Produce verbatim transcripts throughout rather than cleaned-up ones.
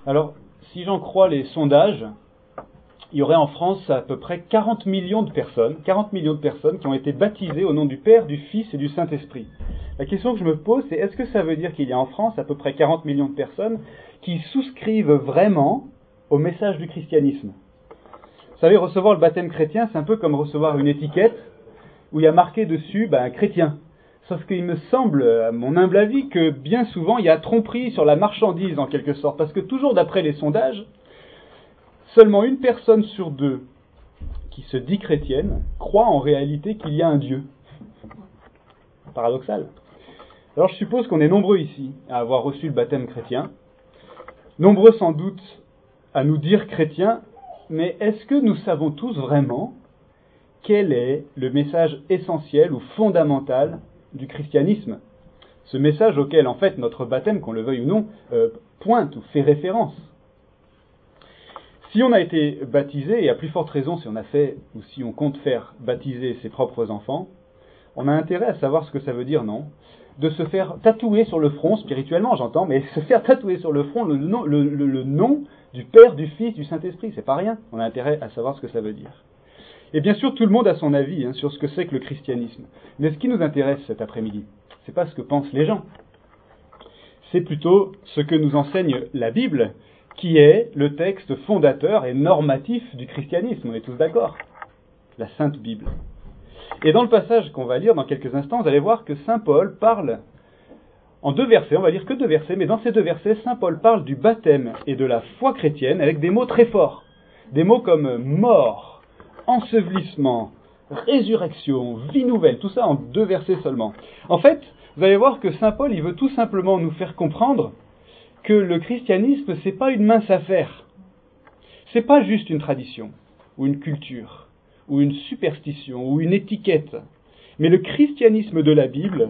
Alors, si j'en crois les sondages, il y aurait en France à peu près quarante millions de personnes, quarante millions de personnes qui ont été baptisées au nom du Père, du Fils et du Saint-Esprit. La question que je me pose, c'est est-ce que ça veut dire qu'il y a en France à peu près quarante millions de personnes qui souscrivent vraiment au message du christianisme ? Vous savez, recevoir le baptême chrétien, c'est un peu comme recevoir une étiquette où il y a marqué dessus ben, « chrétien ». Sauf qu'il me semble, à mon humble avis, que bien souvent il y a tromperie sur la marchandise en quelque sorte. Parce que toujours d'après les sondages, seulement une personne sur deux qui se dit chrétienne croit en réalité qu'il y a un Dieu. Paradoxal. Alors je suppose qu'on est nombreux ici à avoir reçu le baptême chrétien. Nombreux sans doute à nous dire chrétiens, mais est-ce que nous savons tous vraiment quel est le message essentiel ou fondamental du christianisme ? Ce message auquel, en fait, notre baptême, qu'on le veuille ou non, euh, pointe ou fait référence. Si on a été baptisé, et à plus forte raison si on a fait ou si on compte faire baptiser ses propres enfants, on a intérêt à savoir ce que ça veut dire, non ? De se faire tatouer sur le front, spirituellement j'entends, mais se faire tatouer sur le front le nom, le, le, le nom du Père, du Fils, du Saint-Esprit, c'est pas rien. On a intérêt à savoir ce que ça veut dire. Et bien sûr, tout le monde a son avis hein, sur ce que c'est que le christianisme. Mais ce qui nous intéresse cet après-midi, c'est pas ce que pensent les gens. C'est plutôt ce que nous enseigne la Bible, qui est le texte fondateur et normatif du christianisme. On est tous d'accord. La Sainte Bible. Et dans le passage qu'on va lire dans quelques instants, vous allez voir que saint Paul parle en deux versets, on va lire que deux versets, mais dans ces deux versets, saint Paul parle du baptême et de la foi chrétienne avec des mots très forts. Des mots comme mort, ensevelissement, résurrection, vie nouvelle, tout ça en deux versets seulement. En fait, vous allez voir que saint Paul, il veut tout simplement nous faire comprendre que le christianisme, c'est pas une mince affaire. C'est pas juste une tradition, ou une culture, ou une superstition, ou une étiquette. Mais le christianisme de la Bible,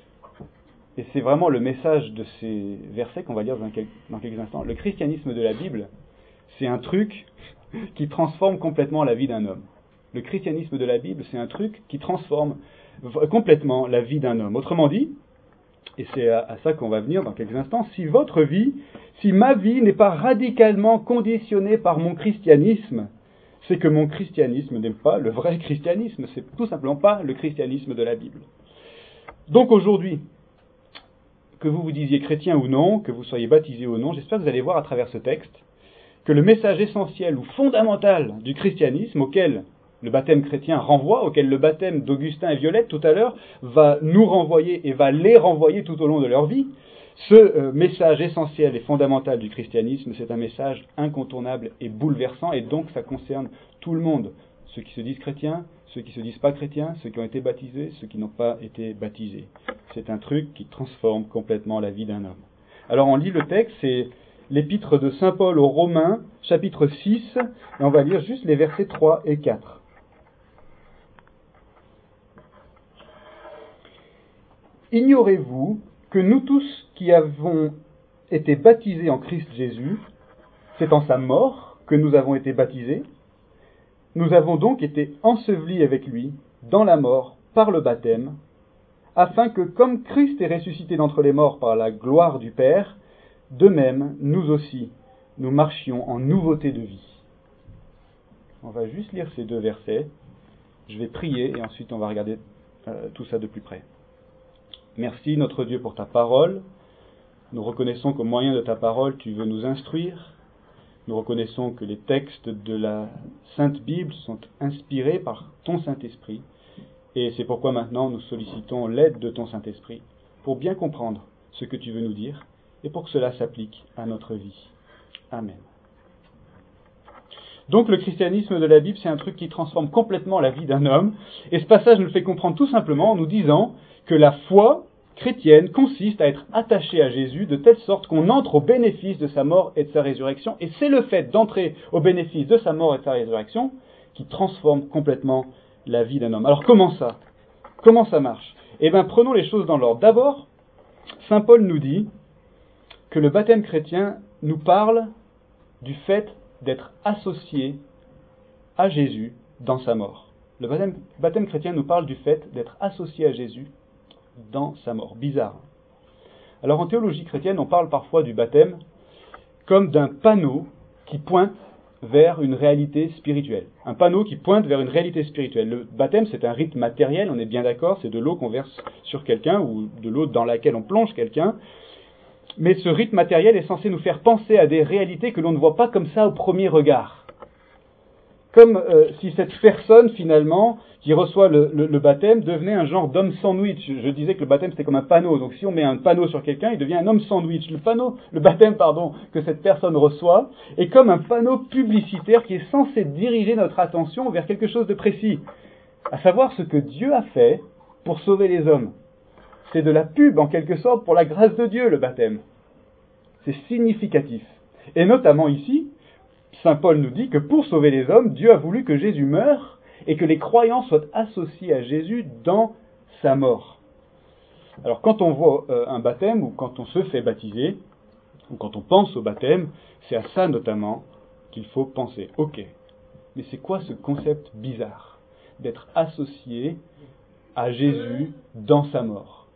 et c'est vraiment le message de ces versets qu'on va lire dans quelques, dans quelques instants, le christianisme de la Bible, c'est un truc qui transforme complètement la vie d'un homme. Le christianisme de la Bible, c'est un truc qui transforme complètement la vie d'un homme. Autrement dit, et c'est à, à ça qu'on va venir dans quelques instants, si votre vie, si ma vie n'est pas radicalement conditionnée par mon christianisme, c'est que mon christianisme n'est pas le vrai christianisme, c'est tout simplement pas le christianisme de la Bible. Donc aujourd'hui, que vous vous disiez chrétien ou non, que vous soyez baptisé ou non, j'espère que vous allez voir à travers ce texte que le message essentiel ou fondamental du christianisme auquel le baptême chrétien renvoie, auquel le baptême d'Augustin et Violette tout à l'heure va nous renvoyer et va les renvoyer tout au long de leur vie, ce euh, message essentiel et fondamental du christianisme, c'est un message incontournable et bouleversant, et donc ça concerne tout le monde. Ceux qui se disent chrétiens, ceux qui se disent pas chrétiens, ceux qui ont été baptisés, ceux qui n'ont pas été baptisés. C'est un truc qui transforme complètement la vie d'un homme. Alors on lit le texte, c'est l'épître de saint Paul aux Romains, chapitre six, et on va lire juste les versets trois et quatre. Ignorez-vous que nous tous qui avons été baptisés en Christ Jésus, c'est en sa mort que nous avons été baptisés. Nous avons donc été ensevelis avec lui dans la mort par le baptême, afin que, comme Christ est ressuscité d'entre les morts par la gloire du Père, de même, nous aussi, nous marchions en nouveauté de vie. On va juste lire ces deux versets. Je vais prier et ensuite on va regarder euh, tout ça de plus près. Merci notre Dieu pour ta parole. Nous reconnaissons qu'au moyen de ta parole, tu veux nous instruire. Nous reconnaissons que les textes de la Sainte Bible sont inspirés par ton Saint-Esprit. Et c'est pourquoi maintenant nous sollicitons l'aide de ton Saint-Esprit pour bien comprendre ce que tu veux nous dire et pour que cela s'applique à notre vie. Amen. Donc le christianisme de la Bible, c'est un truc qui transforme complètement la vie d'un homme. Et ce passage nous le fait comprendre tout simplement en nous disant que la foi chrétienne consiste à être attaché à Jésus de telle sorte qu'on entre au bénéfice de sa mort et de sa résurrection. Et c'est le fait d'entrer au bénéfice de sa mort et de sa résurrection qui transforme complètement la vie d'un homme. Alors comment ça ? Comment ça marche ? Eh bien, prenons les choses dans l'ordre. D'abord, saint Paul nous dit que le baptême chrétien nous parle du fait d'être associé à Jésus dans sa mort. Le baptême, baptême chrétien nous parle du fait d'être associé à Jésus dans sa mort. Bizarre. Alors en théologie chrétienne, on parle parfois du baptême comme d'un panneau qui pointe vers une réalité spirituelle. Un panneau qui pointe vers une réalité spirituelle. Le baptême, c'est un rite matériel, on est bien d'accord, c'est de l'eau qu'on verse sur quelqu'un ou de l'eau dans laquelle on plonge quelqu'un. Mais ce rite matériel est censé nous faire penser à des réalités que l'on ne voit pas comme ça au premier regard. Comme euh, si cette personne, finalement, qui reçoit le, le, le baptême, devenait un genre d'homme sandwich. Je, je disais que le baptême, c'était comme un panneau. Donc si on met un panneau sur quelqu'un, il devient un homme sandwich. Le panneau, le baptême, pardon, que cette personne reçoit, est comme un panneau publicitaire qui est censé diriger notre attention vers quelque chose de précis. À savoir ce que Dieu a fait pour sauver les hommes. C'est de la pub, en quelque sorte, pour la grâce de Dieu, le baptême. C'est significatif. Et notamment ici, Saint Paul nous dit que pour sauver les hommes, Dieu a voulu que Jésus meure et que les croyants soient associés à Jésus dans sa mort. Alors quand on voit euh, un baptême ou quand on se fait baptiser, ou quand on pense au baptême, c'est à ça notamment qu'il faut penser. Ok, mais c'est quoi ce concept bizarre d'être associé à Jésus dans sa mort?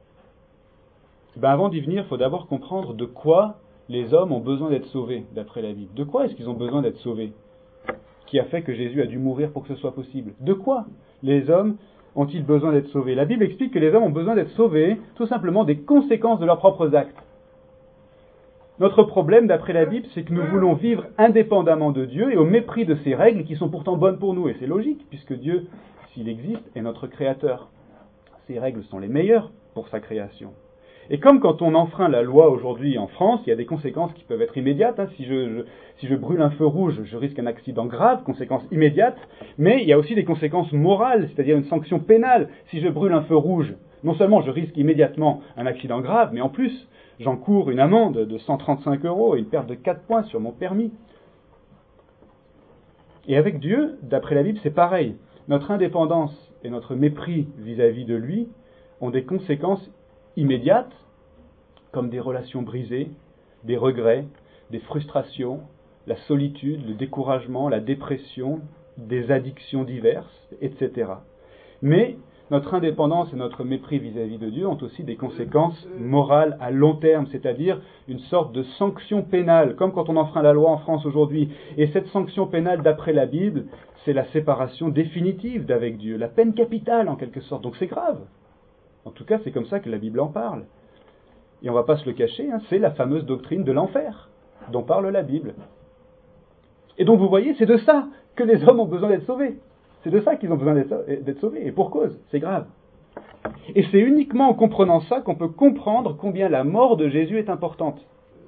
Ben avant d'y venir, il faut d'abord comprendre de quoi les hommes ont besoin d'être sauvés, d'après la Bible. De quoi est-ce qu'ils ont besoin d'être sauvés? Qui a fait que Jésus a dû mourir pour que ce soit possible? De quoi les hommes ont-ils besoin d'être sauvés? La Bible explique que les hommes ont besoin d'être sauvés tout simplement des conséquences de leurs propres actes. Notre problème, d'après la Bible, c'est que nous voulons vivre indépendamment de Dieu et au mépris de ses règles qui sont pourtant bonnes pour nous. Et c'est logique, puisque Dieu, s'il existe, est notre créateur. Ses règles sont les meilleures pour sa création. Et comme quand on enfreint la loi aujourd'hui en France, il y a des conséquences qui peuvent être immédiates. Hein. Si, je, je, si je brûle un feu rouge, je risque un accident grave, conséquence immédiate. Mais il y a aussi des conséquences morales, c'est-à-dire une sanction pénale. Si je brûle un feu rouge, non seulement je risque immédiatement un accident grave, mais en plus, j'encours une amende de cent trente-cinq euros et une perte de quatre points sur mon permis. Et avec Dieu, d'après la Bible, c'est pareil. Notre indépendance et notre mépris vis-à-vis de lui ont des conséquences immédiates, comme des relations brisées, des regrets, des frustrations, la solitude, le découragement, la dépression, des addictions diverses, et cetera. Mais notre indépendance et notre mépris vis-à-vis de Dieu ont aussi des conséquences morales à long terme, c'est-à-dire une sorte de sanction pénale, comme quand on enfreint la loi en France aujourd'hui. Et cette sanction pénale, d'après la Bible, c'est la séparation définitive d'avec Dieu, la peine capitale en quelque sorte. Donc c'est grave. En tout cas, c'est comme ça que la Bible en parle. Et on ne va pas se le cacher, hein, c'est la fameuse doctrine de l'enfer dont parle la Bible. Et donc vous voyez, c'est de ça que les hommes ont besoin d'être sauvés. C'est de ça qu'ils ont besoin d'être sauvés, et pour cause, c'est grave. Et c'est uniquement en comprenant ça qu'on peut comprendre combien la mort de Jésus est importante.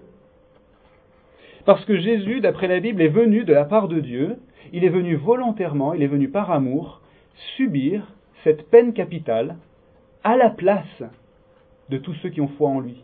Parce que Jésus, d'après la Bible, est venu de la part de Dieu, il est venu volontairement, il est venu par amour, subir cette peine capitale à la place de tous ceux qui ont foi en lui.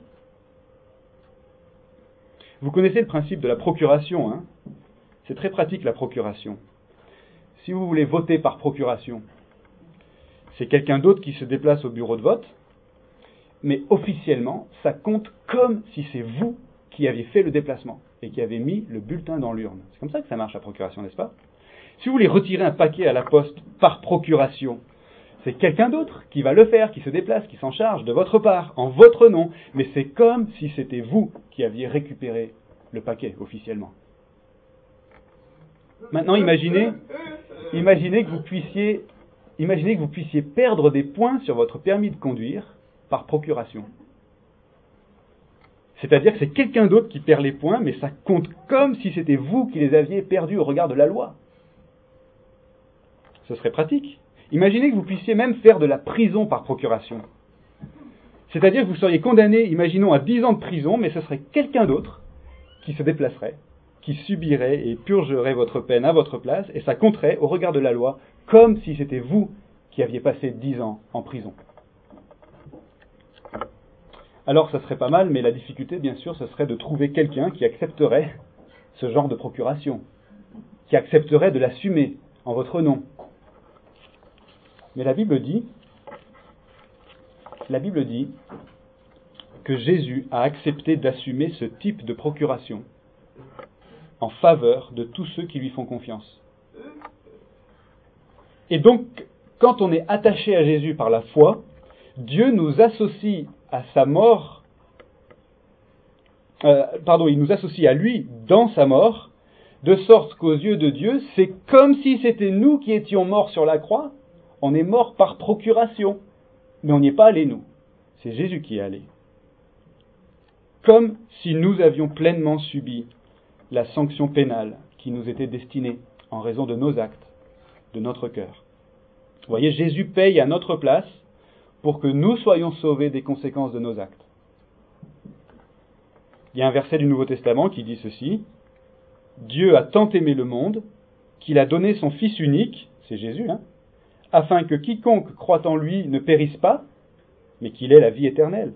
Vous connaissez le principe de la procuration, hein ? C'est très pratique la procuration. Si vous voulez voter par procuration, c'est quelqu'un d'autre qui se déplace au bureau de vote, mais officiellement, ça compte comme si c'est vous qui aviez fait le déplacement et qui avez mis le bulletin dans l'urne. C'est comme ça que ça marche la procuration, n'est-ce pas ? Si vous voulez retirer un paquet à la poste par procuration, c'est quelqu'un d'autre qui va le faire, qui se déplace, qui s'en charge de votre part, en votre nom, mais c'est comme si c'était vous qui aviez récupéré le paquet officiellement. Maintenant, imaginez, imaginez que vous puissiez, imaginez que vous puissiez perdre des points sur votre permis de conduire par procuration. C'est-à-dire que c'est quelqu'un d'autre qui perd les points, mais ça compte comme si c'était vous qui les aviez perdus au regard de la loi. Ce serait pratique. Imaginez que vous puissiez même faire de la prison par procuration. C'est-à-dire que vous seriez condamné, imaginons, à dix ans de prison, mais ce serait quelqu'un d'autre qui se déplacerait, qui subirait et purgerait votre peine à votre place, et ça compterait au regard de la loi, comme si c'était vous qui aviez passé dix ans en prison. Alors ça serait pas mal, mais la difficulté, bien sûr, ce serait de trouver quelqu'un qui accepterait ce genre de procuration, qui accepterait de l'assumer en votre nom. Mais la Bible dit, la Bible dit que Jésus a accepté d'assumer ce type de procuration en faveur de tous ceux qui lui font confiance. Et donc, quand on est attaché à Jésus par la foi, Dieu nous associe à sa mort euh, pardon, il nous associe à lui dans sa mort, de sorte qu'aux yeux de Dieu, c'est comme si c'était nous qui étions morts sur la croix. On est morts par procuration, mais on n'y est pas allé nous. C'est Jésus qui est allé. Comme si nous avions pleinement subi la sanction pénale qui nous était destinée en raison de nos actes, de notre cœur. Vous voyez, Jésus paye à notre place pour que nous soyons sauvés des conséquences de nos actes. Il y a un verset du Nouveau Testament qui dit ceci: Dieu a tant aimé le monde qu'il a donné son Fils unique, c'est Jésus, hein, afin que quiconque croit en lui ne périsse pas, mais qu'il ait la vie éternelle.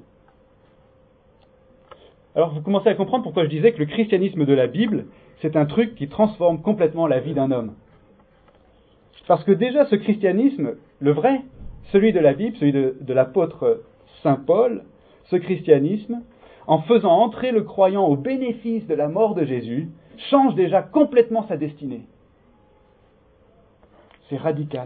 Alors vous commencez à comprendre pourquoi je disais que le christianisme de la Bible, c'est un truc qui transforme complètement la vie d'un homme. Parce que déjà ce christianisme, le vrai, celui de la Bible, celui de, de l'apôtre Saint Paul, ce christianisme, en faisant entrer le croyant au bénéfice de la mort de Jésus, change déjà complètement sa destinée. C'est radical.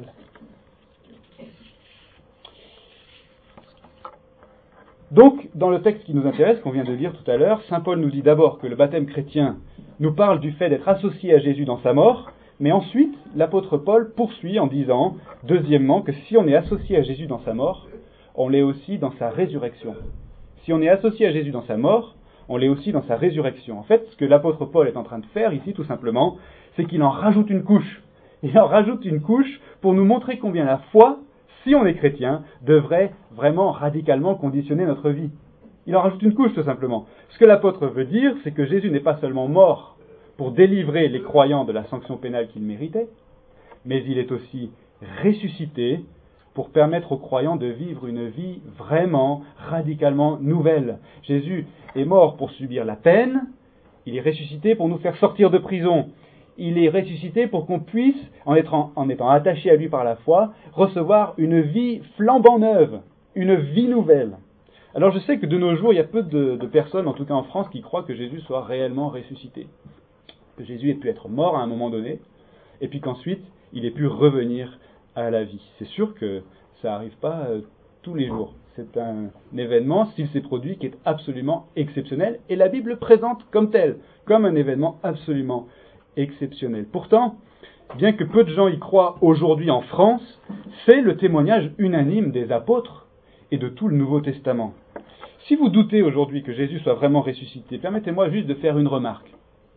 Donc, dans le texte qui nous intéresse, qu'on vient de lire tout à l'heure, Saint Paul nous dit d'abord que le baptême chrétien nous parle du fait d'être associé à Jésus dans sa mort, mais ensuite, l'apôtre Paul poursuit en disant, deuxièmement, que si on est associé à Jésus dans sa mort, on l'est aussi dans sa résurrection. Si on est associé à Jésus dans sa mort, on l'est aussi dans sa résurrection. En fait, ce que l'apôtre Paul est en train de faire ici, tout simplement, c'est qu'il en rajoute une couche. Il en rajoute une couche pour nous montrer combien la foi, si on est chrétien, devrait vraiment radicalement conditionner notre vie. Il en rajoute une couche, tout simplement. Ce que l'apôtre veut dire, c'est que Jésus n'est pas seulement mort pour délivrer les croyants de la sanction pénale qu'ils méritaient, mais il est aussi ressuscité pour permettre aux croyants de vivre une vie vraiment radicalement nouvelle. Jésus est mort pour subir la peine, il est ressuscité pour nous faire sortir de prison. Il est ressuscité pour qu'on puisse, en étant, en étant attaché à lui par la foi, recevoir une vie flambant neuve, une vie nouvelle. Alors je sais que de nos jours, il y a peu de, de personnes, en tout cas en France, qui croient que Jésus soit réellement ressuscité. Que Jésus ait pu être mort à un moment donné, et puis qu'ensuite, il ait pu revenir à la vie. C'est sûr que ça n'arrive pas euh, tous les jours. C'est un événement, s'il s'est produit, qui est absolument exceptionnel, et la Bible le présente comme tel, comme un événement absolument exceptionnel. Pourtant, bien que peu de gens y croient aujourd'hui en France, c'est le témoignage unanime des apôtres et de tout le Nouveau Testament. Si vous doutez aujourd'hui que Jésus soit vraiment ressuscité, permettez-moi juste de faire une remarque.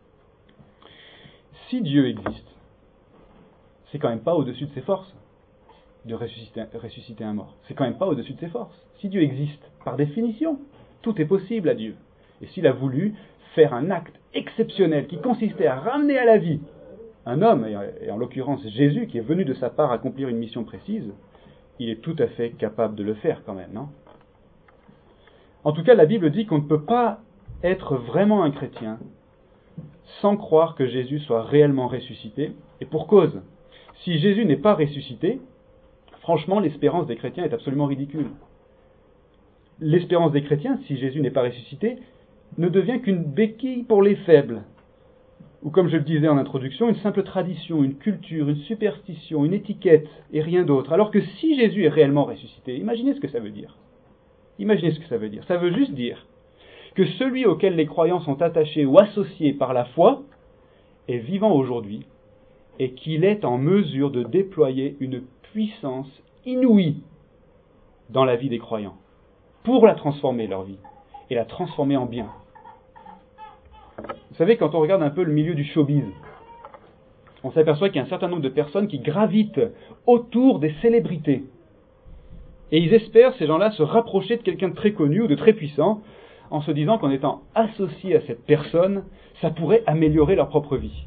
Si Dieu existe, c'est quand même pas au-dessus de ses forces de ressusciter, ressusciter un mort. C'est quand même pas au-dessus de ses forces. Si Dieu existe, par définition, tout est possible à Dieu. Et s'il a voulu faire un acte exceptionnel qui consistait à ramener à la vie un homme, et en l'occurrence Jésus, qui est venu de sa part accomplir une mission précise, il est tout à fait capable de le faire quand même, non ? En tout cas, la Bible dit qu'on ne peut pas être vraiment un chrétien sans croire que Jésus soit réellement ressuscité, et pour cause. Si Jésus n'est pas ressuscité, franchement, l'espérance des chrétiens est absolument ridicule. L'espérance des chrétiens, si Jésus n'est pas ressuscité, ne devient qu'une béquille pour les faibles. Ou comme je le disais en introduction, une simple tradition, une culture, une superstition, une étiquette, et rien d'autre. Alors que si Jésus est réellement ressuscité, imaginez ce que ça veut dire. Imaginez ce que ça veut dire. Ça veut juste dire que celui auquel les croyants sont attachés ou associés par la foi est vivant aujourd'hui et qu'il est en mesure de déployer une puissance inouïe dans la vie des croyants pour la transformer, leur vie, et la transformer en bien. Vous savez, quand on regarde un peu le milieu du showbiz, on s'aperçoit qu'il y a un certain nombre de personnes qui gravitent autour des célébrités. Et ils espèrent, ces gens-là, se rapprocher de quelqu'un de très connu ou de très puissant, en se disant qu'en étant associés à cette personne, ça pourrait améliorer leur propre vie.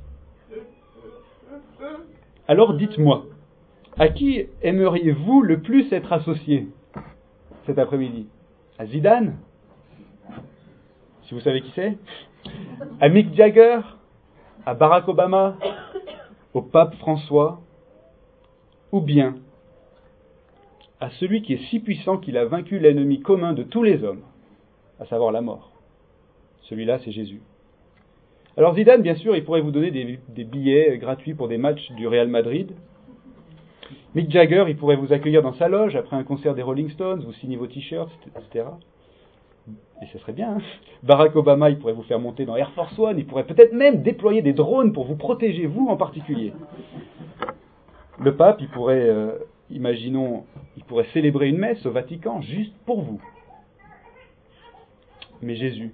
Alors dites-moi, à qui aimeriez-vous le plus être associé cet après-midi ? À Zidane ? Si vous savez qui c'est ? À Mick Jagger ? À Barack Obama ? Au pape François ? Ou bien à celui qui est si puissant qu'il a vaincu l'ennemi commun de tous les hommes, à savoir la mort. Celui-là, c'est Jésus. Alors Zidane, bien sûr, il pourrait vous donner des, des billets gratuits pour des matchs du Real Madrid. Mick Jagger, il pourrait vous accueillir dans sa loge après un concert des Rolling Stones, vous signer vos t-shirts, et cetera. Et ce serait bien, hein. Barack Obama, il pourrait vous faire monter dans Air Force One, il pourrait peut-être même déployer des drones pour vous protéger, vous en particulier. Le pape, il pourrait, euh, imaginons, il pourrait célébrer une messe au Vatican juste pour vous. Mais Jésus,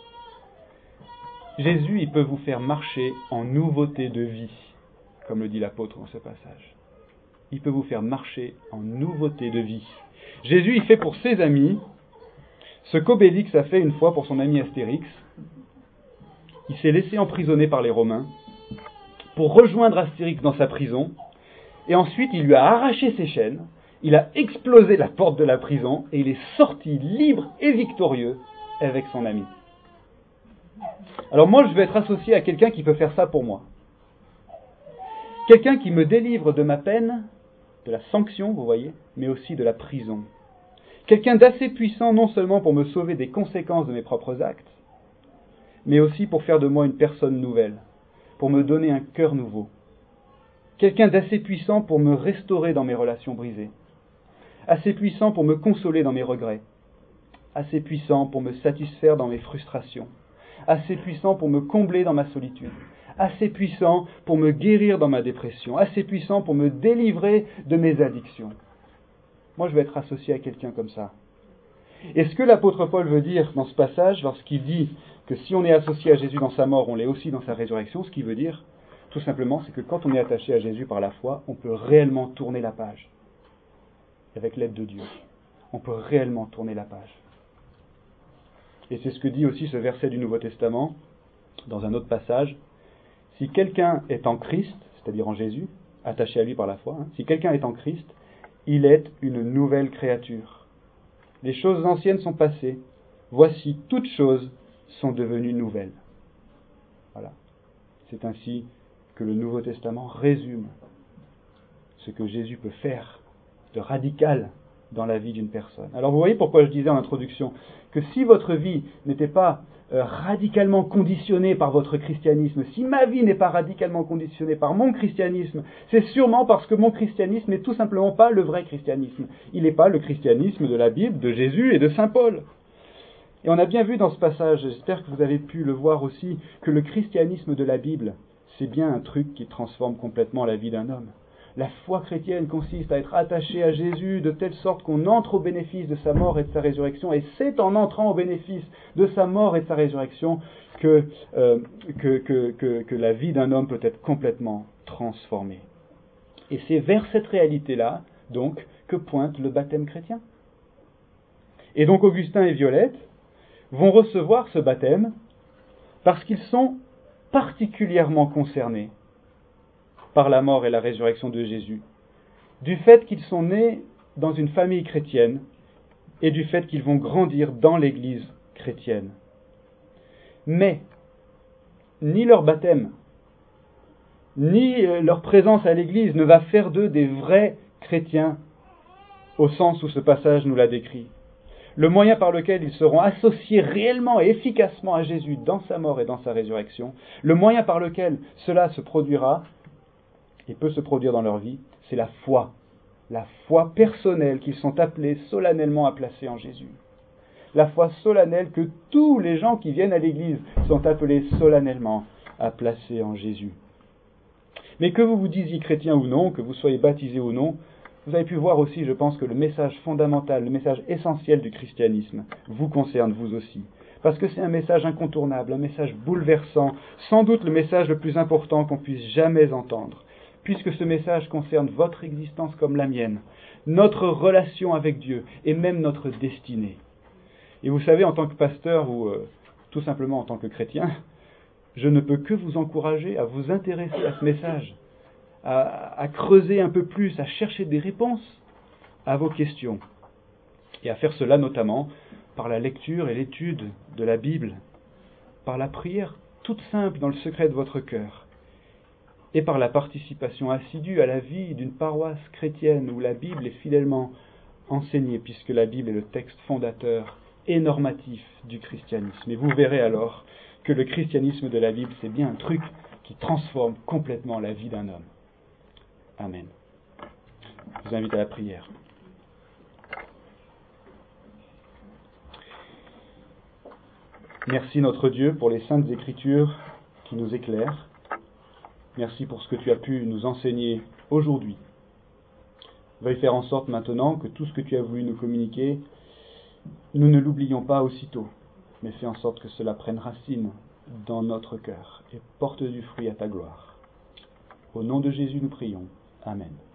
Jésus, il peut vous faire marcher en nouveauté de vie, comme le dit l'apôtre dans ce passage. Il peut vous faire marcher en nouveauté de vie. Jésus, il fait pour ses amis ce qu'Obélix a fait une fois pour son ami Astérix. Il s'est laissé emprisonner par les Romains pour rejoindre Astérix dans sa prison, et ensuite il lui a arraché ses chaînes, il a explosé la porte de la prison, et il est sorti libre et victorieux avec son ami. Alors moi, je vais être associé à quelqu'un qui peut faire ça pour moi. Quelqu'un qui me délivre de ma peine, de la sanction, vous voyez, mais aussi de la prison. Quelqu'un d'assez puissant non seulement pour me sauver des conséquences de mes propres actes, mais aussi pour faire de moi une personne nouvelle, pour me donner un cœur nouveau. Quelqu'un d'assez puissant pour me restaurer dans mes relations brisées, assez puissant pour me consoler dans mes regrets, assez puissant pour me satisfaire dans mes frustrations, assez puissant pour me combler dans ma solitude, assez puissant pour me guérir dans ma dépression, assez puissant pour me délivrer de mes addictions. Moi, je vais être associé à quelqu'un comme ça. Et ce que l'apôtre Paul veut dire dans ce passage, lorsqu'il dit que si on est associé à Jésus dans sa mort, on l'est aussi dans sa résurrection, ce qu'il veut dire, tout simplement, c'est que quand on est attaché à Jésus par la foi, on peut réellement tourner la page. Avec l'aide de Dieu. On peut réellement tourner la page. Et c'est ce que dit aussi ce verset du Nouveau Testament, dans un autre passage. Si quelqu'un est en Christ, c'est-à-dire en Jésus, attaché à lui par la foi, hein, si quelqu'un est en Christ, il est une nouvelle créature. Les choses anciennes sont passées. Voici, toutes choses sont devenues nouvelles. Voilà. C'est ainsi que le Nouveau Testament résume ce que Jésus peut faire de radical dans la vie d'une personne. Alors vous voyez pourquoi je disais en introduction que si votre vie n'était pas euh, radicalement conditionnée par votre christianisme, si ma vie n'est pas radicalement conditionnée par mon christianisme, c'est sûrement parce que mon christianisme n'est tout simplement pas le vrai christianisme. Il n'est pas le christianisme de la Bible, de Jésus et de saint Paul. Et on a bien vu dans ce passage, j'espère que vous avez pu le voir aussi, que le christianisme de la Bible, c'est bien un truc qui transforme complètement la vie d'un homme. La foi chrétienne consiste à être attaché à Jésus de telle sorte qu'on entre au bénéfice de sa mort et de sa résurrection, et c'est en entrant au bénéfice de sa mort et de sa résurrection que, euh, que, que, que, que la vie d'un homme peut être complètement transformée. Et c'est vers cette réalité-là, donc, que pointe le baptême chrétien. Et donc Augustin et Violette vont recevoir ce baptême parce qu'ils sont particulièrement concernés par la mort et la résurrection de Jésus, du fait qu'ils sont nés dans une famille chrétienne et du fait qu'ils vont grandir dans l'Église chrétienne. Mais ni leur baptême, ni leur présence à l'Église ne va faire d'eux des vrais chrétiens au sens où ce passage nous l'a décrit. Le moyen par lequel ils seront associés réellement et efficacement à Jésus dans sa mort et dans sa résurrection, le moyen par lequel cela se produira et peut se produire dans leur vie, c'est la foi. La foi personnelle qu'ils sont appelés solennellement à placer en Jésus. La foi solennelle que tous les gens qui viennent à l'Église sont appelés solennellement à placer en Jésus. Mais que vous vous disiez chrétien ou non, que vous soyez baptisé ou non, vous avez pu voir aussi, je pense, que le message fondamental, le message essentiel du christianisme vous concerne vous aussi. Parce que c'est un message incontournable, un message bouleversant, sans doute le message le plus important qu'on puisse jamais entendre. Puisque ce message concerne votre existence comme la mienne, notre relation avec Dieu et même notre destinée. Et vous savez, en tant que pasteur ou euh, tout simplement en tant que chrétien, je ne peux que vous encourager à vous intéresser à ce message, à, à creuser un peu plus, à chercher des réponses à vos questions. Et à faire cela notamment par la lecture et l'étude de la Bible, par la prière toute simple dans le secret de votre cœur, et par la participation assidue à la vie d'une paroisse chrétienne où la Bible est fidèlement enseignée, puisque la Bible est le texte fondateur et normatif du christianisme. Et vous verrez alors que le christianisme de la Bible, c'est bien un truc qui transforme complètement la vie d'un homme. Amen. Je vous invite à la prière. Merci notre Dieu pour les saintes écritures qui nous éclairent. Merci pour ce que tu as pu nous enseigner aujourd'hui. Veuille faire en sorte maintenant que tout ce que tu as voulu nous communiquer, nous ne l'oublions pas aussitôt, mais fais en sorte que cela prenne racine dans notre cœur et porte du fruit à ta gloire. Au nom de Jésus nous prions. Amen.